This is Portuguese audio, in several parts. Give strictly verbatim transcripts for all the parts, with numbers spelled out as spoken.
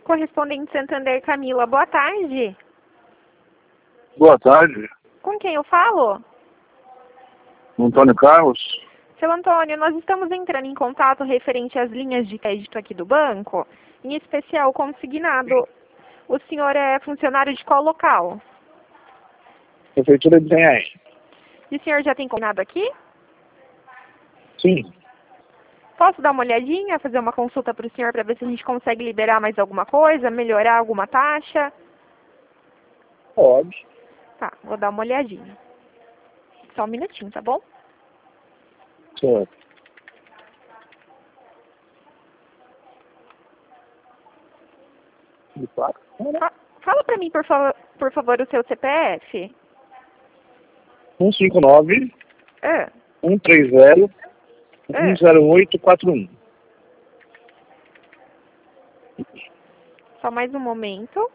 Correspondente Santander, Camila, boa tarde. Boa tarde. Com quem eu falo? Antônio Carlos. Seu Antônio, nós estamos entrando em contato referente às linhas de crédito aqui do banco, em especial consignado. O senhor é funcionário de qual local? Prefeitura de Itanhaém. E o senhor já tem consignado aqui? Sim. Posso dar uma olhadinha, fazer uma consulta para o senhor para ver se a gente consegue liberar mais alguma coisa, melhorar alguma taxa? Pode. Tá, vou dar uma olhadinha. Só um minutinho, tá bom? Certo. De placa? Fa- Fala para mim, por, fa por favor, o seu C P F. um cinco nove, Ah, um três zero, É. um zero oito quatro um. só mais um momento.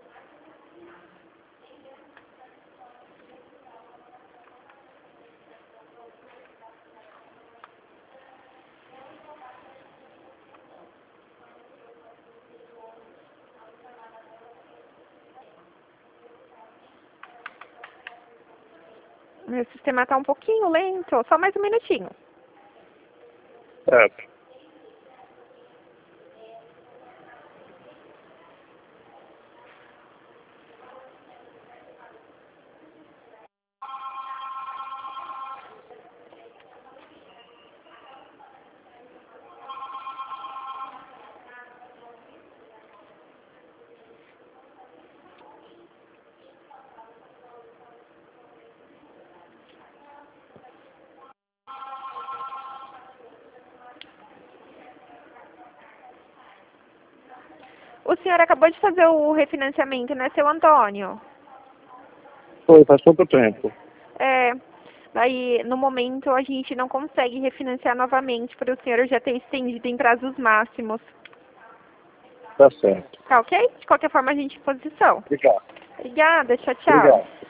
Meu sistema está um pouquinho lento, só mais um minutinho. Certo. O senhor acabou de fazer o refinanciamento, né, seu Antônio? Foi, faz pouco tempo. É, daí no momento a gente não consegue refinanciar novamente para o senhor já ter estendido em prazos máximos. Tá certo. Tá ok? De qualquer forma a gente em posição. Obrigado. Obrigada, tchau, tchau. Obrigado.